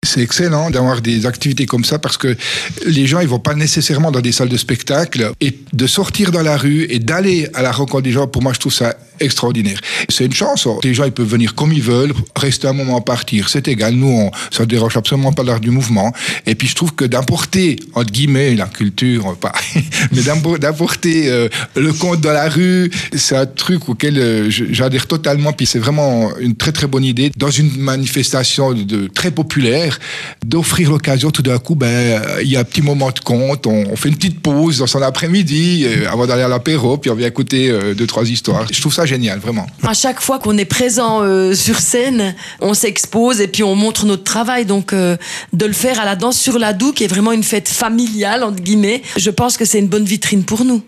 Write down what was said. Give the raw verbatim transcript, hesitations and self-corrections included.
C'est excellent d'avoir des activités comme ça parce que les gens ils vont pas nécessairement dans des salles de spectacle et de sortir dans la rue et d'aller à la rencontre des gens, pour moi je trouve ça extraordinaire. C'est une chance, les gens ils peuvent venir comme ils veulent, rester un moment, partir, c'est égal, nous on, ça ne dérange absolument pas l'art du mouvement. Et puis je trouve que d'importer, entre guillemets, la culture, pas, mais d'importer euh, le conte dans la rue, c'est un truc auquel euh, j'adhère totalement, puis c'est vraiment une très très bonne idée, dans une manifestation de, de, très populaire, d'offrir l'occasion tout d'un coup, ben il y a un petit moment de conte, on, on fait une petite pause dans son après-midi, euh, avant d'aller à l'apéro, puis on vient écouter euh, deux, trois histoires. Je trouve ça génial, vraiment. À chaque fois qu'on est présent euh, sur scène, on s'expose et puis on montre notre travail. Donc, euh, de le faire à la Danse sur l'Adour, qui est vraiment une fête familiale, entre guillemets, je pense que c'est une bonne vitrine pour nous.